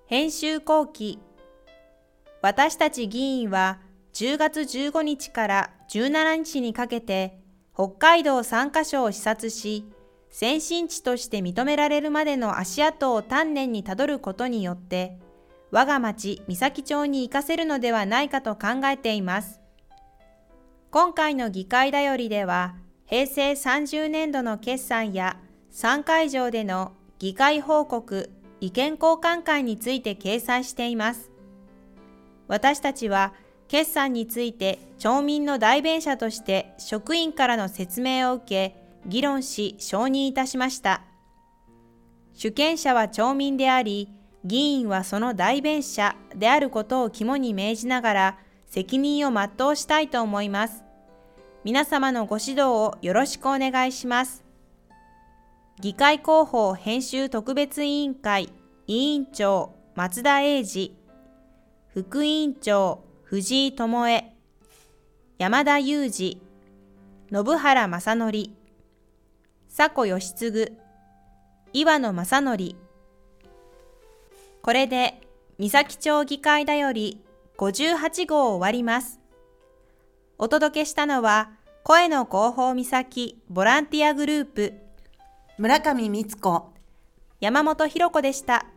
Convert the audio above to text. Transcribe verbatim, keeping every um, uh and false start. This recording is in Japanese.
編集後期。私たち議員はじゅうがつじゅうごにちからじゅうしちにちにかけて北海道さんかしょを視察し、先進地として認められるまでの足跡を丹念にたどることによって、我が町三崎町に活かせるのではないかと考えています。今回の議会だよりでは、へいせいさんじゅうねんどの決算やさんかいじょうでの議会報告、意見交換会について掲載しています。私たちは決算について町民の代弁者として職員からの説明を受け、議論し承認いたしました。主権者は町民であり、議員はその代弁者であることを肝に銘じながら責任を全うしたいと思います。皆様のご指導をよろしくお願いします。議会広報編集特別委員会委員長松田英二、副委員長藤井智恵、山田裕二、信原正則、佐古義嗣、岩野正則。これで三崎町議会だよりごじゅうはちごうを終わります。お届けしたのは声の広報三崎ボランティアグループ村上光子、 山本博子でした。